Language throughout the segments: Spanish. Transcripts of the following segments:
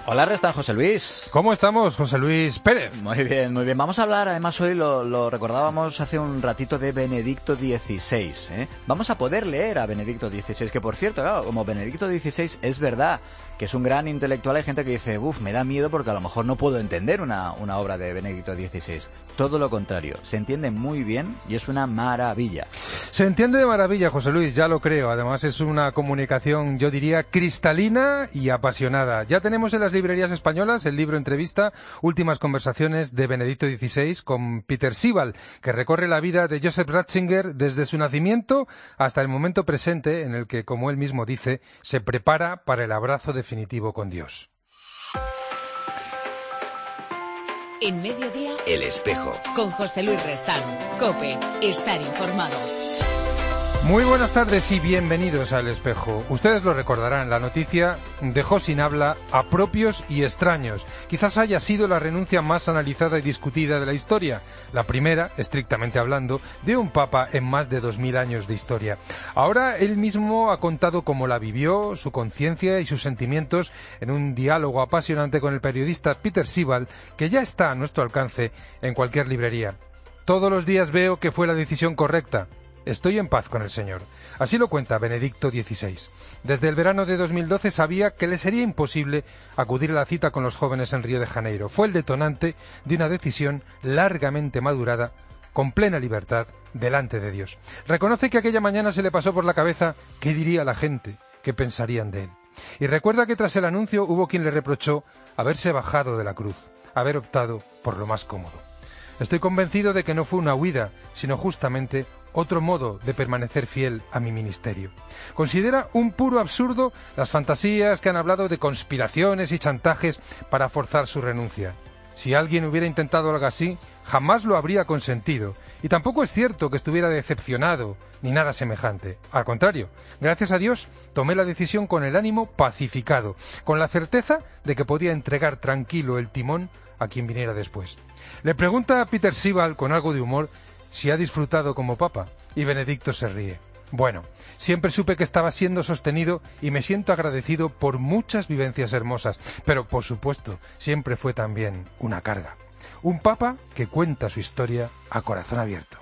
Hola, Restan, José Luis. ¿Cómo estamos, José Luis Pérez? Muy bien, muy bien. Vamos a hablar, además hoy lo recordábamos hace un ratito, de Benedicto XVI, ¿eh? Vamos a poder leer a Benedicto XVI, que por cierto, claro, como Benedicto XVI es verdad que es un gran intelectual, hay gente que dice, me da miedo porque a lo mejor no puedo entender una obra de Benedicto XVI. Todo lo contrario, se entiende muy bien y es una maravilla. Se entiende de maravilla, José Luis, ya lo creo. Además es una comunicación, yo diría, cristalina y apasionada. Ya tenemos en las librerías españolas el libro entrevista Últimas conversaciones de Benedicto XVI con Peter Sibal, que recorre la vida de Joseph Ratzinger desde su nacimiento hasta el momento presente en el que, como él mismo dice, se prepara para el abrazo definitivo con Dios. En Mediodía, El Espejo. Con José Luis Restán. COPE. Estar informado. Muy buenas tardes y bienvenidos a El Espejo. Ustedes lo recordarán, la noticia dejó sin habla a propios y extraños. Quizás haya sido la renuncia más analizada y discutida de la historia. La primera, estrictamente hablando, de un papa en más de 2000 años de historia. Ahora él mismo ha contado cómo la vivió, su conciencia y sus sentimientos en un diálogo apasionante con el periodista Peter Sibal, que ya está a nuestro alcance en cualquier librería. Todos los días veo que fue la decisión correcta. Estoy en paz con el Señor. Así lo cuenta Benedicto XVI. Desde el verano de 2012 sabía que le sería imposible acudir a la cita con los jóvenes en Río de Janeiro. Fue el detonante de una decisión largamente madurada, con plena libertad, delante de Dios. Reconoce que aquella mañana se le pasó por la cabeza qué diría la gente, qué pensarían de él. Y recuerda que tras el anuncio hubo quien le reprochó haberse bajado de la cruz, haber optado por lo más cómodo. Estoy convencido de que no fue una huida, sino justamente otro modo de permanecer fiel a mi ministerio. Considera un puro absurdo las fantasías que han hablado de conspiraciones y chantajes para forzar su renuncia. Si alguien hubiera intentado algo así, jamás lo habría consentido. Y tampoco es cierto que estuviera decepcionado, ni nada semejante. Al contrario, gracias a Dios, tomé la decisión con el ánimo pacificado, con la certeza de que podía entregar tranquilo el timón a quien viniera después. Le pregunta a Peter Sibal, con algo de humor, si ha disfrutado como papa, y Benedicto se ríe. Bueno, siempre supe que estaba siendo sostenido y me siento agradecido por muchas vivencias hermosas, pero por supuesto, siempre fue también una carga. Un papa que cuenta su historia a corazón abierto.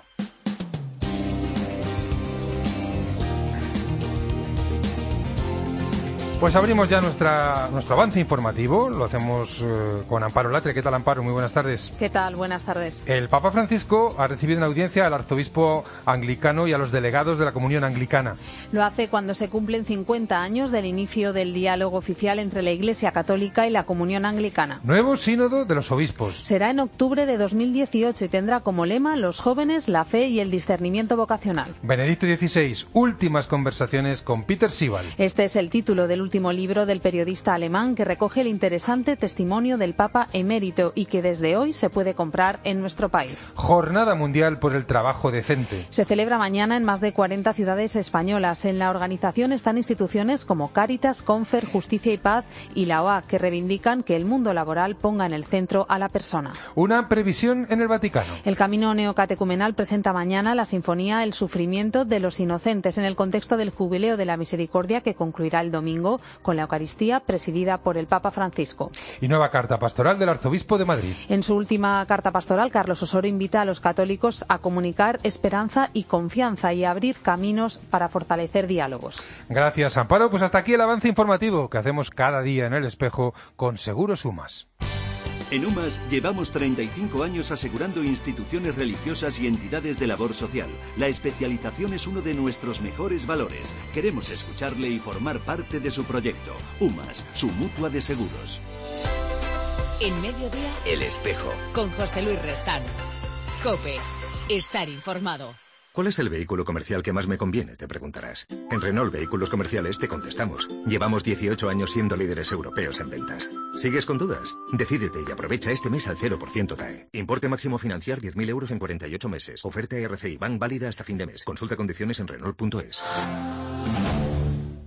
Pues abrimos ya nuestro avance informativo, lo hacemos con Amparo Latre. ¿Qué tal, Amparo? Muy buenas tardes. ¿Qué tal? Buenas tardes. El Papa Francisco ha recibido en audiencia al arzobispo anglicano y a los delegados de la Comunión Anglicana. Lo hace cuando se cumplen 50 años del inicio del diálogo oficial entre la Iglesia Católica y la Comunión Anglicana. Nuevo sínodo de los obispos. Será en octubre de 2018 y tendrá como lema los jóvenes, la fe y el discernimiento vocacional. Benedicto XVI, últimas conversaciones con Peter Sibal. Este es el título del último libro del periodista alemán que recoge el interesante testimonio del Papa emérito y que desde hoy se puede comprar en nuestro país. Jornada Mundial por el Trabajo Decente. Se celebra mañana en más de 40 ciudades españolas. En la organización están instituciones como Cáritas, Confer, Justicia y Paz y la OA, que reivindican que el mundo laboral ponga en el centro a la persona. Una previsión en el Vaticano. El Camino Neocatecumenal presenta mañana la sinfonía El sufrimiento de los inocentes en el contexto del Jubileo de la Misericordia, que concluirá el domingo con la Eucaristía presidida por el Papa Francisco. Y nueva carta pastoral del Arzobispo de Madrid. En su última carta pastoral, Carlos Osoro invita a los católicos a comunicar esperanza y confianza y a abrir caminos para fortalecer diálogos. Gracias, Amparo. Pues hasta aquí el avance informativo que hacemos cada día en El Espejo con Seguros UMAS. En UMAS llevamos 35 años asegurando instituciones religiosas y entidades de labor social. La especialización es uno de nuestros mejores valores. Queremos escucharle y formar parte de su proyecto. UMAS, su mutua de seguros. En Mediodía, El Espejo. Con José Luis Restán. COPE. Estar informado. ¿Cuál es el vehículo comercial que más me conviene?, te preguntarás. En Renault Vehículos Comerciales te contestamos. Llevamos 18 años siendo líderes europeos en ventas. ¿Sigues con dudas? Decídete y aprovecha este mes al 0% TAE. Importe máximo financiar 10.000 euros en 48 meses. Oferta RCI Bank válida hasta fin de mes. Consulta condiciones en Renault.es.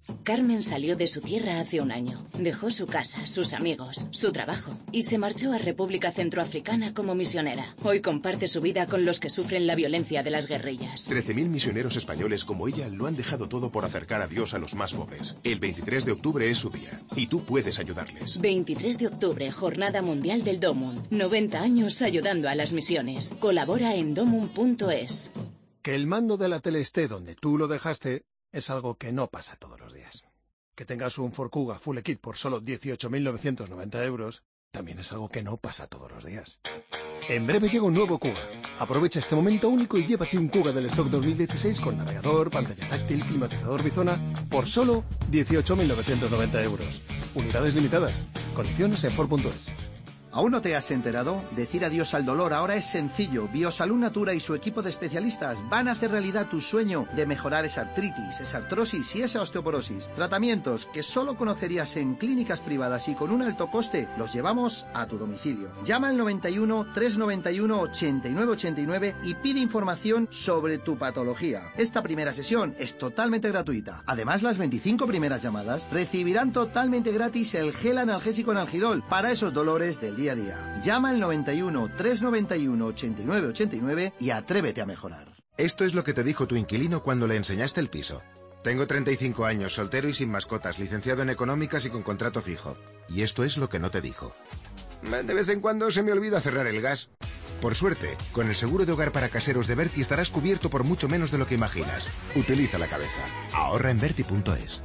Carmen salió de su tierra hace un año. Dejó su casa, sus amigos, su trabajo y se marchó a República Centroafricana como misionera. Hoy comparte su vida con los que sufren la violencia de las guerrillas. 13.000 misioneros españoles como ella lo han dejado todo por acercar a Dios a los más pobres. El 23 de octubre es su día y tú puedes ayudarles. 23 de octubre, Jornada Mundial del Domum. 90 años ayudando a las misiones. Colabora en domum.es. Que el mando de la tele esté donde tú lo dejaste es algo que no pasa todos los días. Que tengas un Ford Kuga Full Kit por solo 18.990 euros también es algo que no pasa todos los días. En breve llega un nuevo Kuga. Aprovecha este momento único y llévate un Kuga del stock 2016 con navegador, pantalla táctil, climatizador bizona por solo 18.990 euros. Unidades limitadas. Condiciones en Ford.es. ¿Aún no te has enterado? Decir adiós al dolor ahora es sencillo. Biosalud Natura y su equipo de especialistas van a hacer realidad tu sueño de mejorar esa artritis, esa artrosis y esa osteoporosis. Tratamientos que solo conocerías en clínicas privadas y con un alto coste, los llevamos a tu domicilio. Llama al 91 391 8989 y pide información sobre tu patología. Esta primera sesión es totalmente gratuita. Además, las 25 primeras llamadas recibirán totalmente gratis el gel analgésico Analgidol para esos dolores del día a día. Llama al 91 391 8989 y atrévete a mejorar. Esto es lo que te dijo tu inquilino cuando le enseñaste el piso. Tengo 35 años, soltero y sin mascotas, licenciado en económicas y con contrato fijo. Y esto es lo que no te dijo. De vez en cuando se me olvida cerrar el gas. Por suerte, con el seguro de hogar para caseros de Berti estarás cubierto por mucho menos de lo que imaginas. Utiliza la cabeza. Ahorra en Berti.es.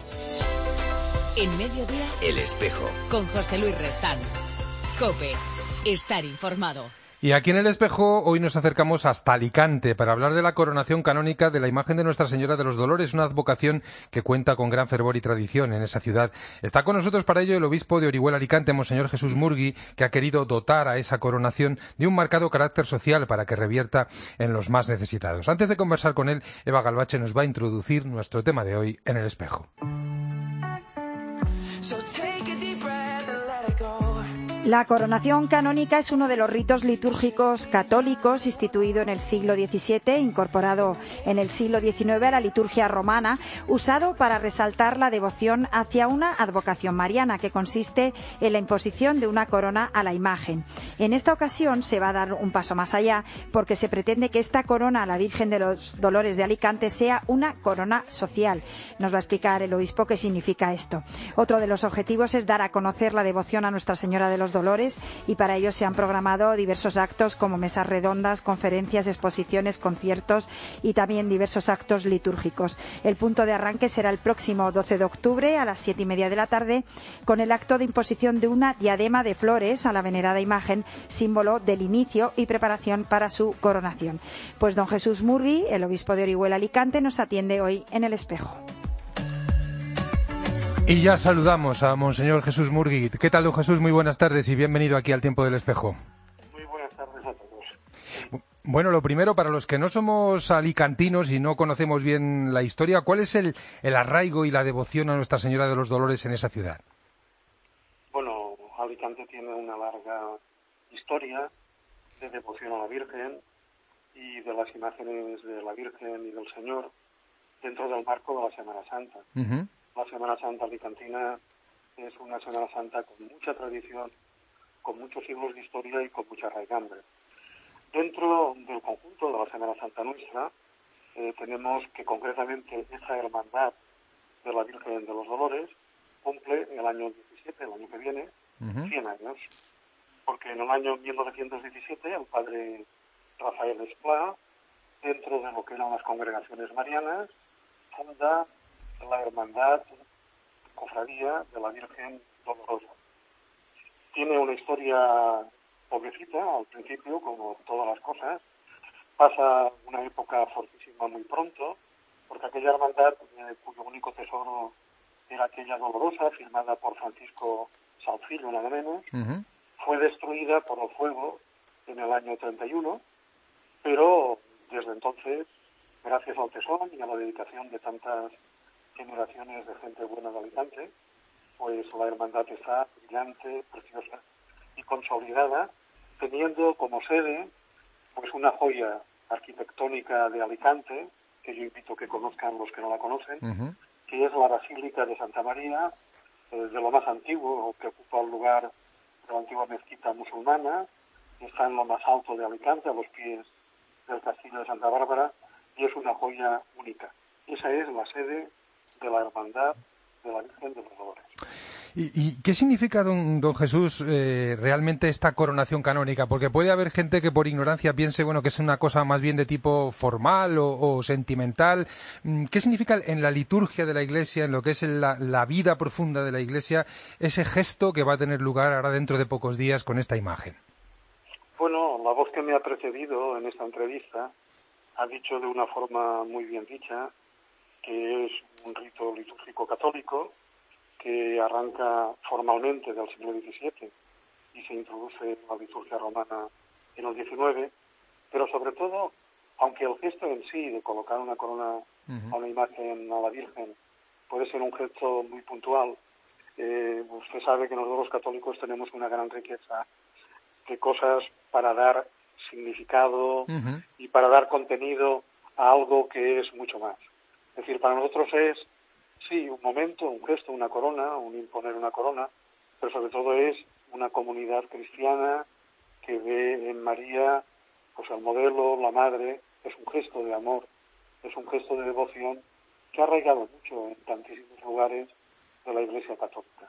En Mediodía, El Espejo. Con José Luis Restán. COPE. Estar informado. Y aquí en El Espejo hoy nos acercamos hasta Alicante para hablar de la coronación canónica de la imagen de Nuestra Señora de los Dolores, una advocación que cuenta con gran fervor y tradición en esa ciudad. Está con nosotros para ello el obispo de Orihuela Alicante, Monseñor Jesús Murgui, que ha querido dotar a esa coronación de un marcado carácter social para que revierta en los más necesitados. Antes de conversar con él, Eva Galvache nos va a introducir nuestro tema de hoy en El Espejo. La coronación canónica es uno de los ritos litúrgicos católicos instituido en el siglo XVII, incorporado en el siglo XIX a la liturgia romana, usado para resaltar la devoción hacia una advocación mariana que consiste en la imposición de una corona a la imagen. En esta ocasión se va a dar un paso más allá porque se pretende que esta corona a la Virgen de los Dolores de Alicante sea una corona social. Nos va a explicar el obispo qué significa esto. Otro de los objetivos es dar a conocer la devoción a Nuestra Señora de los Dolores y para ello se han programado diversos actos como mesas redondas, conferencias, exposiciones, conciertos y también diversos actos litúrgicos. El punto de arranque será el próximo 12 de octubre a las 7:30 de la tarde con el acto de imposición de una diadema de flores a la venerada imagen, símbolo del inicio y preparación para su coronación. Pues don Jesús Murgui, el obispo de Orihuela Alicante, nos atiende hoy en El Espejo. Y ya saludamos a Monseñor Jesús Murgui. ¿Qué tal, don Jesús? Muy buenas tardes y bienvenido aquí al Tiempo del Espejo. Muy buenas tardes a todos. Bueno, lo primero, para los que no somos alicantinos y no conocemos bien la historia, ¿cuál es el arraigo y la devoción a Nuestra Señora de los Dolores en esa ciudad? Bueno, Alicante tiene una larga historia de devoción a la Virgen y de las imágenes de la Virgen y del Señor dentro del marco de la Semana Santa. Uh-huh. La Semana Santa alicantina es una Semana Santa con mucha tradición, con muchos siglos de historia y con mucha raigambre. Dentro del conjunto de la Semana Santa nuestra, tenemos que concretamente esa hermandad de la Virgen de los Dolores cumple el año 17, el año que viene, 100 años. Porque en el año 1917 el padre Rafael Esplá, dentro de lo que eran las congregaciones marianas, funda la hermandad cofradía de la Virgen Dolorosa. Tiene una historia pobrecita al principio, como todas las cosas. Pasa una época fortísima muy pronto, porque aquella hermandad, cuyo único tesoro era aquella Dolorosa, firmada por Francisco Salcillo, nada menos, fue destruida por el fuego en el año 31, pero desde entonces, gracias al tesón y a la dedicación de tantas generaciones de gente buena de Alicante, pues la hermandad está brillante, preciosa y consolidada, teniendo como sede pues una joya arquitectónica de Alicante, que yo invito a que conozcan los que no la conocen, que es la Basílica de Santa María, de lo más antiguo, que ocupa el lugar de la antigua mezquita musulmana, está en lo más alto de Alicante, a los pies del castillo de Santa Bárbara, y es una joya única. Esa es la sede de la Hermandad de la Virgen de los Dolores. ¿Y qué significa, don Jesús, realmente esta coronación canónica? Porque puede haber gente que por ignorancia piense, bueno, que es una cosa más bien de tipo formal o sentimental. ¿Qué significa en la liturgia de la Iglesia, en lo que es la vida profunda de la Iglesia, ese gesto que va a tener lugar ahora dentro de pocos días con esta imagen? Bueno, la voz que me ha precedido en esta entrevista ha dicho de una forma muy bien dicha que es un rito litúrgico católico que arranca formalmente del siglo XVII y se introduce en la liturgia romana en el XIX, pero sobre todo, aunque el gesto en sí de colocar una corona a una imagen, a la Virgen, puede ser un gesto muy puntual, usted sabe que nosotros los católicos tenemos una gran riqueza de cosas para dar significado y para dar contenido a algo que es mucho más. Es decir, para nosotros es, sí, un momento, un gesto, una corona, un imponer una corona, pero sobre todo es una comunidad cristiana que ve en María pues el modelo, la madre, es un gesto de amor, es un gesto de devoción que ha arraigado mucho en tantísimos lugares de la Iglesia Católica.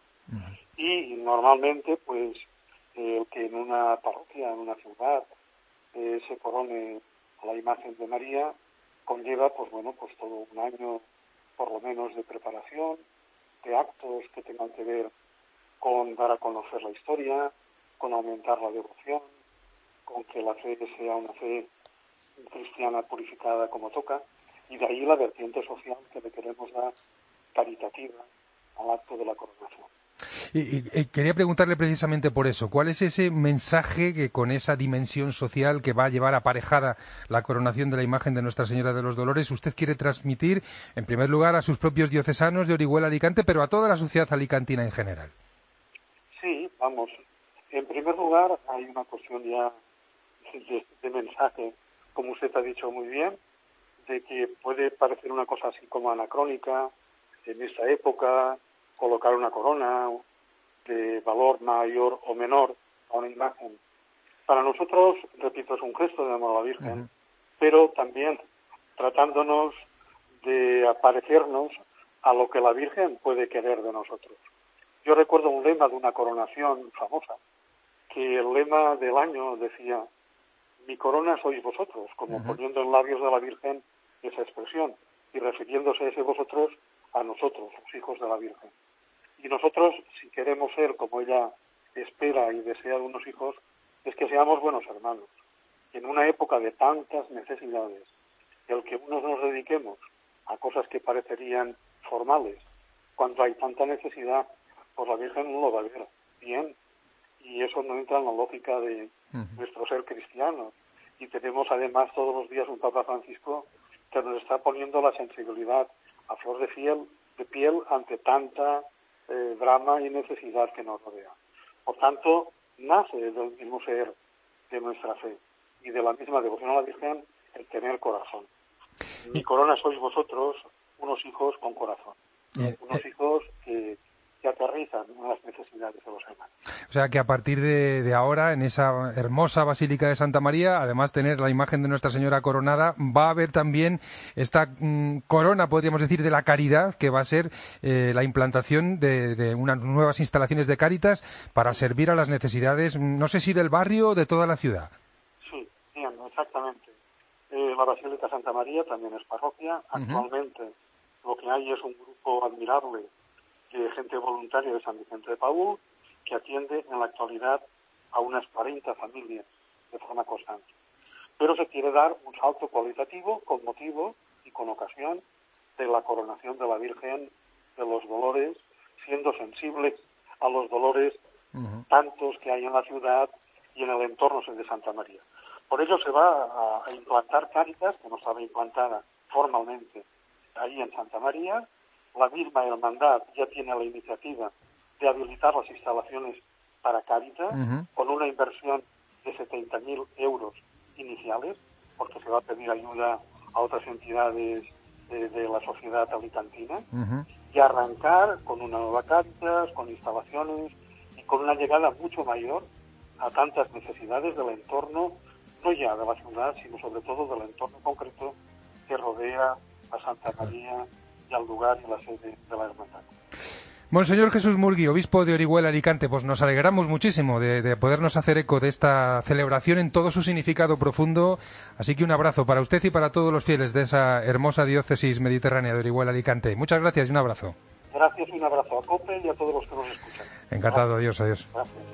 Y normalmente, pues, el que en una parroquia, en una ciudad, se corone a la imagen de María, conlleva, pues bueno, pues todo un año, por lo menos, de preparación, de actos que tengan que ver con dar a conocer la historia, con aumentar la devoción, con que la fe sea una fe cristiana purificada como toca, y de ahí la vertiente social que le queremos dar caritativa al acto de la coronación. Y quería preguntarle precisamente por eso, ¿cuál es ese mensaje que con esa dimensión social que va a llevar aparejada la coronación de la imagen de Nuestra Señora de los Dolores usted quiere transmitir, en primer lugar, a sus propios diocesanos de Orihuela, Alicante, pero a toda la sociedad alicantina en general? Sí, vamos, en primer lugar hay una cuestión ya de mensaje, como usted ha dicho muy bien, de que puede parecer una cosa así como anacrónica, en esta época, colocar una corona de valor mayor o menor a una imagen. Para nosotros, repito, es un gesto de amor a la Virgen, pero también tratándonos de aparecernos a lo que la Virgen puede querer de nosotros. Yo recuerdo un lema de una coronación famosa, que el lema del año decía: mi corona sois vosotros, como poniendo en labios de la Virgen esa expresión, y refiriéndose a ese vosotros a nosotros, los hijos de la Virgen. Y nosotros, si queremos ser como ella espera y desea de unos hijos, es que seamos buenos hermanos. Y en una época de tantas necesidades, el que unos nos dediquemos a cosas que parecerían formales, cuando hay tanta necesidad, pues la Virgen no lo va a ver bien. Y eso no entra en la lógica de nuestro ser cristiano. Y tenemos además todos los días un Papa Francisco que nos está poniendo la sensibilidad a flor de piel ante tanta drama y necesidad que nos rodea. Por tanto, nace del mismo ser de nuestra fe y de la misma devoción a la Virgen el tener corazón. Mi corona sois vosotros, unos hijos con corazón, unos hijos que aterrizan en las necesidades de los hermanos. O sea que a partir de ahora, en esa hermosa Basílica de Santa María, además tener la imagen de Nuestra Señora coronada, va a haber también esta corona, podríamos decir, de la caridad, que va a ser la implantación de unas nuevas instalaciones de Cáritas para servir a las necesidades, no sé si del barrio o de toda la ciudad. Sí, bien, exactamente. La Basílica Santa María también es parroquia. Actualmente lo que hay es un grupo admirable de gente voluntaria de San Vicente de Paúl que atiende en la actualidad a unas 40 familias de forma constante. Pero se quiere dar un salto cualitativo con motivo y con ocasión de la coronación de la Virgen de los Dolores, siendo sensibles a los dolores tantos que hay en la ciudad y en el entorno de Santa María. Por ello se va a implantar Cáritas, que no estaba implantada formalmente ahí en Santa María. La misma hermandad ya tiene la iniciativa de habilitar las instalaciones para Cáritas con una inversión de 70.000 euros iniciales, porque se va a pedir ayuda a otras entidades de la sociedad alicantina y arrancar con una nueva Cáritas, con instalaciones y con una llegada mucho mayor a tantas necesidades del entorno, no ya de la ciudad, sino sobre todo del entorno concreto que rodea a Santa María y al lugar y la sede de la hermandad. Monseñor Jesús Murgui, obispo de Orihuela, Alicante, pues nos alegramos muchísimo de podernos hacer eco de esta celebración en todo su significado profundo, así que un abrazo para usted y para todos los fieles de esa hermosa diócesis mediterránea de Orihuela, Alicante. Muchas gracias y un abrazo. Gracias y un abrazo a COPE y a todos los que nos escuchan. Encantado, Gracias. adiós. Gracias.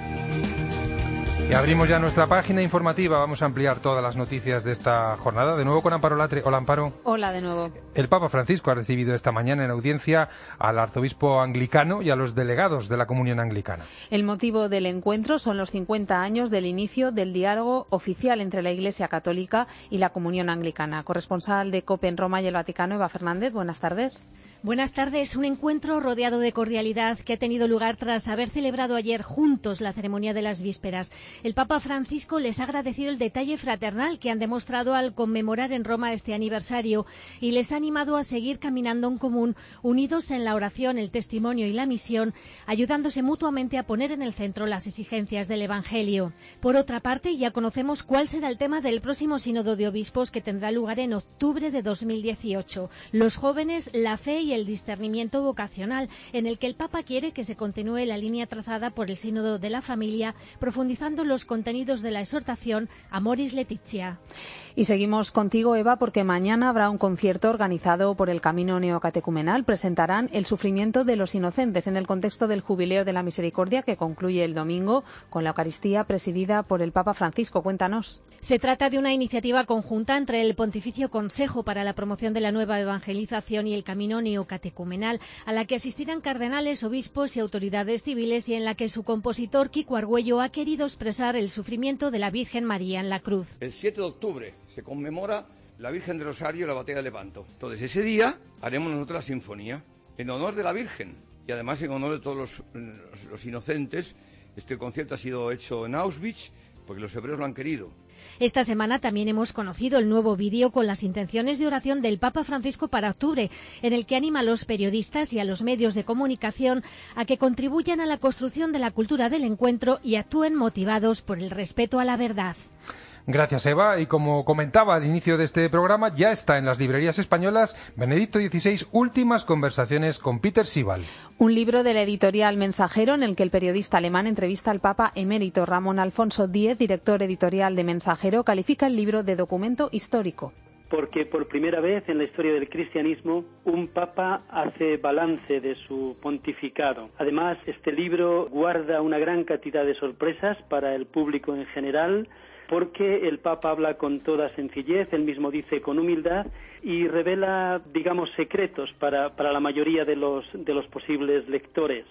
Y abrimos ya nuestra página informativa. Vamos a ampliar todas las noticias de esta jornada. De nuevo con Amparo Latre. Hola, Amparo. Hola de nuevo. El Papa Francisco ha recibido esta mañana en audiencia al arzobispo anglicano y a los delegados de la Comunión Anglicana. El motivo del encuentro son los 50 años del inicio del diálogo oficial entre la Iglesia Católica y la Comunión Anglicana. Corresponsal de COPE en Roma y el Vaticano, Eva Fernández, buenas tardes. Buenas tardes. Un encuentro rodeado de cordialidad que ha tenido lugar tras haber celebrado ayer juntos la ceremonia de las vísperas. El Papa Francisco les ha agradecido el detalle fraternal que han demostrado al conmemorar en Roma este aniversario y les ha animado a seguir caminando en común, unidos en la oración, el testimonio y la misión, ayudándose mutuamente a poner en el centro las exigencias del Evangelio. Por otra parte, ya conocemos cuál será el tema del próximo Sínodo de Obispos que tendrá lugar en octubre de 2018. Los jóvenes, la fe y el discernimiento vocacional, en el que el Papa quiere que se continúe la línea trazada por el Sínodo de la Familia, profundizando los contenidos de la exhortación Amoris Laetitia. Y seguimos contigo, Eva, porque mañana habrá un concierto organizado por el Camino Neocatecumenal. Presentarán El sufrimiento de los inocentes en el contexto del Jubileo de la Misericordia que concluye el domingo con la Eucaristía presidida por el Papa Francisco. Cuéntanos. Se trata de una iniciativa conjunta entre el Pontificio Consejo para la Promoción de la Nueva Evangelización y el Camino Neocatecumenal, a la que asistirán cardenales, obispos y autoridades civiles y en la que su compositor Kiko Argüello ha querido expresar el sufrimiento de la Virgen María en la cruz. El 7 de octubre se conmemora la Virgen del Rosario y la Batalla de Lepanto. Entonces, ese día haremos nosotros la sinfonía en honor de la Virgen y además en honor de todos los inocentes. Este concierto ha sido hecho en Auschwitz porque los hebreos lo han querido. Esta semana también hemos conocido el nuevo vídeo con las intenciones de oración del Papa Francisco para octubre, en el que anima a los periodistas y a los medios de comunicación a que contribuyan a la construcción de la cultura del encuentro y actúen motivados por el respeto a la verdad. Gracias, Eva. Y como comentaba al inicio de este programa, ya está en las librerías españolas Benedicto XVI, Últimas conversaciones con Peter Sibal. Un libro de la editorial Mensajero en el que el periodista alemán entrevista al Papa emérito Ramón Alfonso X, director editorial de Mensajero, califica el libro de documento histórico. Porque por primera vez en la historia del cristianismo un papa hace balance de su pontificado. Además, este libro guarda una gran cantidad de sorpresas para el público en general, porque el Papa habla con toda sencillez, él mismo dice con humildad, y revela, digamos, secretos para la mayoría de los posibles lectores.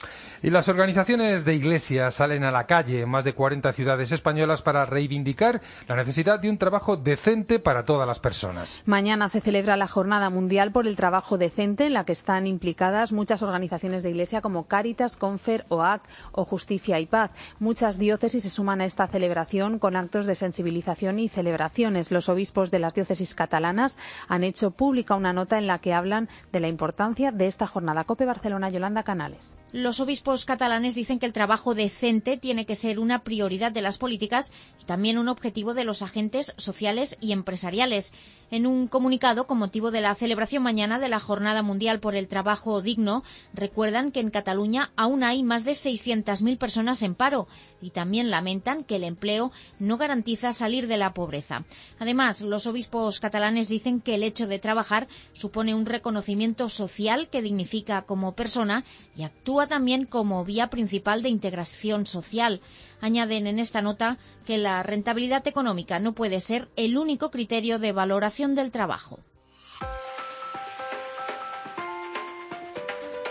Y las organizaciones de Iglesia salen a la calle en más de 40 ciudades españolas para reivindicar la necesidad de un trabajo decente para todas las personas. Mañana se celebra la Jornada Mundial por el Trabajo Decente, en la que están implicadas muchas organizaciones de Iglesia como Cáritas, Confer, OAC o Justicia y Paz. Muchas diócesis se suman a esta celebración con actos de sensibilización y celebraciones. Los obispos de las diócesis catalanas han hecho pública una nota en la que hablan de la importancia de esta jornada. COPE Barcelona, Yolanda Canales. Los obispos catalanes dicen que el trabajo decente tiene que ser una prioridad de las políticas y también un objetivo de los agentes sociales y empresariales. En un comunicado con motivo de la celebración mañana de la Jornada Mundial por el Trabajo Digno, recuerdan que en Cataluña aún hay más de 600.000 personas en paro y también lamentan que el empleo no garantiza salir de la pobreza. Además, los obispos catalanes dicen que el hecho de trabajar supone un reconocimiento social que dignifica como persona y actúa también como vía principal de integración social. Añaden en esta nota que la rentabilidad económica no puede ser el único criterio de valoración del trabajo.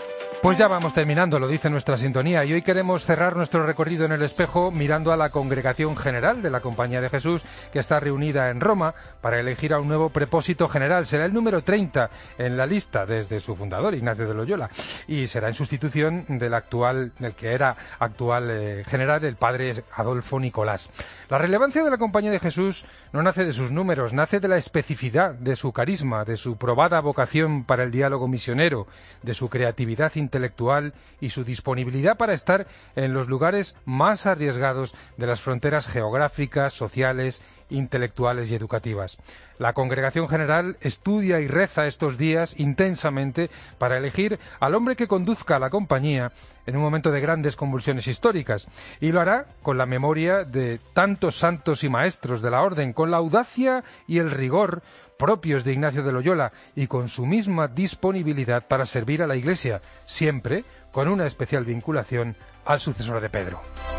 Pues ya vamos terminando, lo dice nuestra sintonía, y hoy queremos cerrar nuestro recorrido en el espejo mirando a la Congregación General de la Compañía de Jesús, que está reunida en Roma para elegir a un nuevo prepósito general. Será el número 30 en la lista desde su fundador, Ignacio de Loyola, y será en sustitución del que era actual general, el padre Adolfo Nicolás. La relevancia de la Compañía de Jesús no nace de sus números, nace de la especificidad de su carisma, de su probada vocación para el diálogo misionero, de su creatividad intelectual y su disponibilidad para estar en los lugares más arriesgados de las fronteras geográficas, sociales, intelectuales y educativas. La Congregación General estudia y reza estos días intensamente para elegir al hombre que conduzca a la compañía en un momento de grandes convulsiones históricas, y lo hará con la memoria de tantos santos y maestros de la orden, con la audacia y el rigor propios de Ignacio de Loyola y con su misma disponibilidad para servir a la Iglesia, siempre con una especial vinculación al sucesor de Pedro.